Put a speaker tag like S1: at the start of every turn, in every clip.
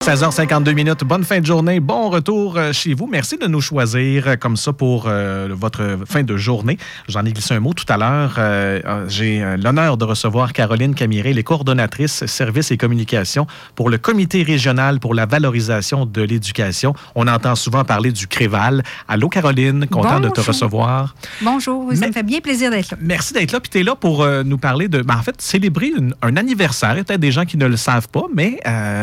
S1: 16h52. Bonne fin de journée. Bon retour chez vous. Merci de nous choisir comme ça pour votre fin de journée. J'en ai glissé un mot tout à l'heure. J'ai l'honneur de recevoir Caroline Camiré, les coordonnatrices services et communications pour le Comité régional pour la valorisation de l'éducation. On entend souvent parler du CREVAL. Allô, Caroline. Content de te recevoir.
S2: Bonjour. Ça me fait bien plaisir d'être là.
S1: Merci d'être là. Puis tu es là pour nous parler de, en fait, célébrer un anniversaire. Il y a peut-être des gens qui ne le savent pas, mais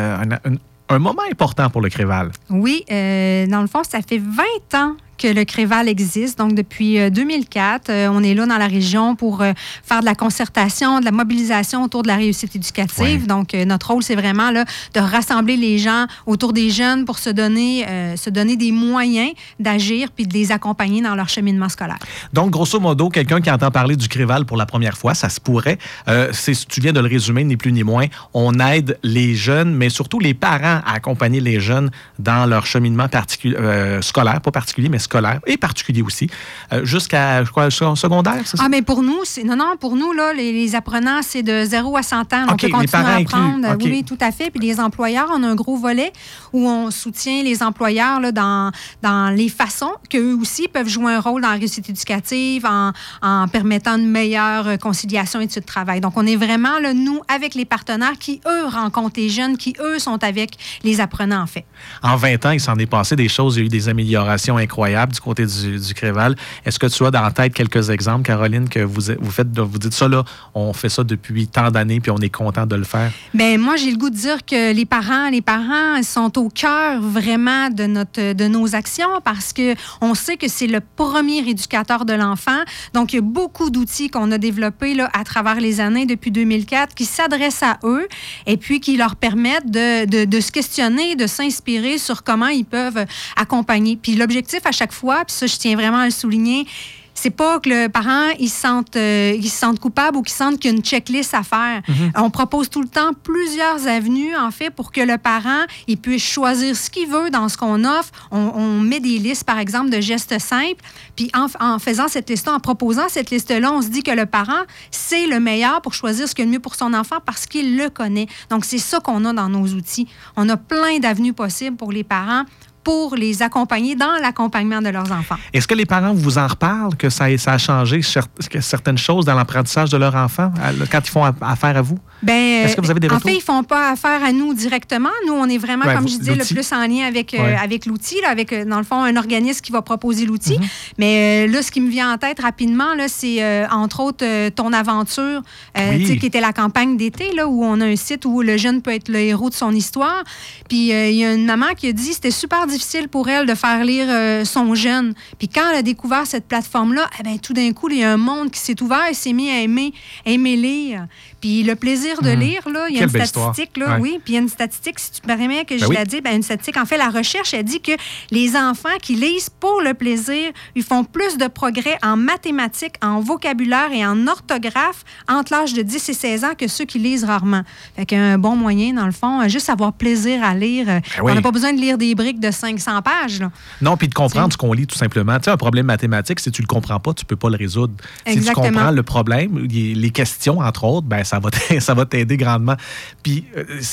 S1: un moment important pour le CREVAL.
S2: Oui, dans le fond, ça fait 20 ans que le CREVAL existe. Donc, depuis 2004, on est là dans la région pour faire de la concertation, de la mobilisation autour de la réussite éducative. Oui. Donc, notre rôle, c'est vraiment là, de rassembler les gens autour des jeunes pour se donner des moyens d'agir puis de les accompagner dans leur cheminement scolaire.
S1: Donc, grosso modo, quelqu'un qui entend parler du CREVAL pour la première fois, ça se pourrait. Tu viens de le résumer, ni plus ni moins. On aide les jeunes, mais surtout les parents à accompagner les jeunes dans leur cheminement scolaire, pas particulier, mais scolaire et particulier aussi, jusqu'à secondaire, c'est ça?
S2: Ah, mais pour nous, pour nous, là, les apprenants, c'est de 0 à 100 ans. Donc, okay, on peut continuer à apprendre. Okay. Oui, tout à fait. Puis les employeurs, on a un gros volet où on soutient les employeurs là, dans les façons qu'eux aussi peuvent jouer un rôle dans la réussite éducative en permettant une meilleure conciliation études-travail. Donc, on est vraiment, là, nous, avec les partenaires qui, eux, rencontrent les jeunes, qui, eux, sont avec les apprenants, en fait.
S1: En 20 ans, il s'en est passé des choses. Il y a eu des améliorations incroyables du côté du CREVAL. Est-ce que tu as dans la tête quelques exemples, Caroline, que vous dites ça, là, on fait ça depuis tant d'années puis on est content de le faire?
S2: Bien, moi, j'ai le goût de dire que les parents sont au cœur vraiment de nos actions parce qu'on sait que c'est le premier éducateur de l'enfant. Donc, il y a beaucoup d'outils qu'on a développés là, à travers les années depuis 2004 qui s'adressent à eux et puis qui leur permettent de se questionner, de s'inspirer sur comment ils peuvent accompagner. Puis l'objectif à chaque fois, puis ça, je tiens vraiment à le souligner, c'est pas que le parent, il se sente coupable ou qu'il sente qu'il y a une checklist à faire. Mm-hmm. On propose tout le temps plusieurs avenues, en fait, pour que le parent, il puisse choisir ce qu'il veut dans ce qu'on offre. On met des listes, par exemple, de gestes simples. Puis en faisant cette liste-là, en proposant cette liste-là, on se dit que le parent, c'est le meilleur pour choisir ce qui est le mieux pour son enfant parce qu'il le connaît. Donc, c'est ça qu'on a dans nos outils. On a plein d'avenues possibles pour les parents pour les accompagner dans l'accompagnement de leurs enfants.
S1: Est-ce que les parents vous en reparlent, que ça a changé certaines choses dans l'apprentissage de leur enfant quand ils font affaire à vous?
S2: Bien,
S1: est-ce que vous avez des retours?
S2: En fait, ils ne font pas affaire à nous directement. Nous, on est vraiment, comme je disais, le plus en lien avec l'outil, là, avec, dans le fond, un organisme qui va proposer l'outil. Mm-hmm. Mais là, ce qui me vient en tête rapidement, là, c'est, entre autres, Ton Aventure, qui était la campagne d'été, là, où on a un site où le jeune peut être le héros de son histoire. Puis, il y a une maman qui a dit que c'était super difficile pour elle de faire lire son jeune. Puis, quand elle a découvert cette plateforme-là, tout d'un coup, il y a un monde qui s'est ouvert et s'est mis à aimer lire. Puis le plaisir de lire, là, il y a une statistique, là, oui, puis il y a une statistique, si tu me permets que je la dise, une statistique, en fait, la recherche, elle dit que les enfants qui lisent pour le plaisir, ils font plus de progrès en mathématiques, en vocabulaire et en orthographe entre l'âge de 10 et 16 ans que ceux qui lisent rarement. Fait qu'un bon moyen, dans le fond, juste avoir plaisir à lire. On n'a pas besoin de lire des briques de 500 pages, là.
S1: Non, puis de comprendre ce qu'on lit, tout simplement. Tu sais, un problème mathématique, si tu le comprends pas, tu peux pas le résoudre.
S2: Exactement.
S1: Si tu comprends le problème, les questions, entre autres, ça va t'aider grandement. Puis,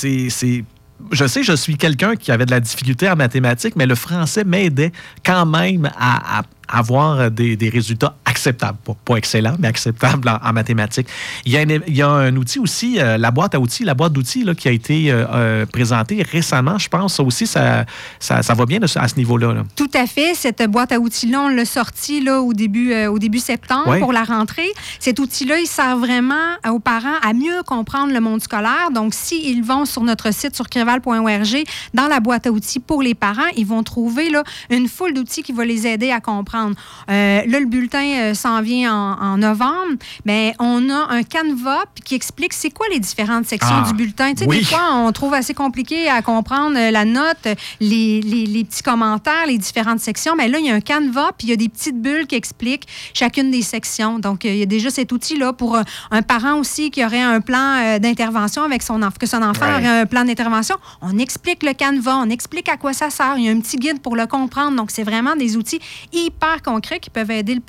S1: je sais, je suis quelqu'un qui avait de la difficulté en mathématiques, mais le français m'aidait quand même à avoir des résultats acceptables. Pas excellents, mais acceptables en mathématiques. Il y a un outil aussi, la boîte d'outils là, qui a été présentée récemment. Je pense aussi, ça va bien à ce niveau-là. Là.
S2: Tout à fait. Cette boîte à outils-là, on l'a sortie là, au début septembre pour la rentrée. Cet outil-là, il sert vraiment aux parents à mieux comprendre le monde scolaire. Donc, s'ils vont sur notre site, sur creval.org, dans la boîte à outils pour les parents, ils vont trouver là, une foule d'outils qui va les aider à comprendre. Là, le bulletin s'en vient en novembre. Mais on a un canevas qui explique c'est quoi les différentes sections du bulletin. Tu sais, des fois, on trouve assez compliqué à comprendre la note, les petits commentaires, les différentes sections. Mais là, il y a un canevas, puis il y a des petites bulles qui expliquent chacune des sections. Donc, il y a déjà cet outil-là pour un parent aussi qui aurait un plan d'intervention avec son enfant, que son enfant aurait un plan d'intervention. On explique le canevas, on explique à quoi ça sert. Il y a un petit guide pour le comprendre. Donc, c'est vraiment des outils hyper concrets qui peuvent aider le parent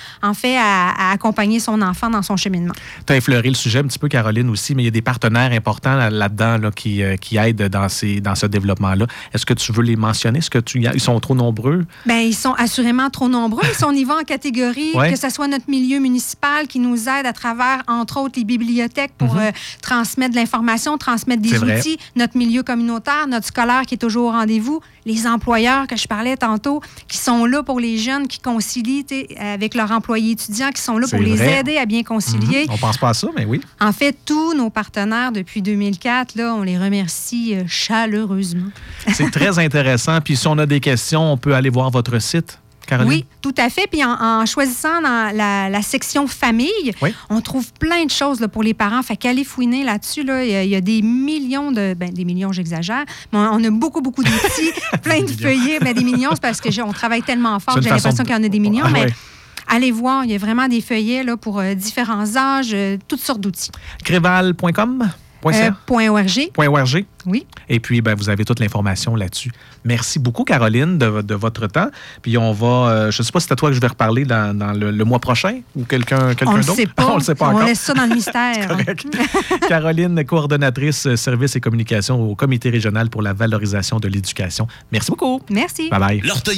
S2: en fait, à accompagner son enfant dans son cheminement.
S1: Tu as effleuré le sujet un petit peu, Caroline, aussi, mais il y a des partenaires importants là-dedans là, qui aident dans ce développement-là. Est-ce que tu veux les mentionner? Ils sont trop nombreux?
S2: Bien, ils sont assurément trop nombreux. Si on y va en catégorie, que ce soit notre milieu municipal qui nous aide à travers, entre autres, les bibliothèques pour transmettre de l'information, transmettre des outils, notre milieu communautaire, notre scolaire qui est toujours au rendez-vous, les employeurs que je parlais tantôt, qui sont là pour les jeunes, qui concilient avec leurs employés étudiants, qui sont là pour les aider à bien concilier.
S1: On pense pas à ça, mais oui.
S2: En fait, tous nos partenaires depuis 2004, là, on les remercie chaleureusement.
S1: C'est très intéressant. Puis si on a des questions, on peut aller voir votre site, Caroline?
S2: Oui, tout à fait. Puis en choisissant dans la section famille, on trouve plein de choses là, pour les parents. Fait qu'aller fouiner là-dessus, là, il y a des millions des millions, j'exagère, mais on a beaucoup d'outils, plein de feuillets. Des millions, c'est parce qu'on travaille tellement fort que j'ai l'impression qu'il y en a des millions, mais allez voir, il y a vraiment des feuillets là, pour différents âges, toutes sortes d'outils.
S1: Créval.com?
S2: .org.
S1: Oui. Et puis, vous avez toute l'information là-dessus. Merci beaucoup, Caroline, de votre temps. Puis on va, je ne sais pas si c'est à toi que je vais reparler dans le mois prochain ou quelqu'un d'autre.
S2: On ne le sait pas encore. On laisse ça dans le mystère.
S1: Correct. Caroline, coordonnatrice services et communications au Comité régional pour la valorisation de l'éducation. Merci beaucoup.
S2: Merci.
S1: Bye-bye.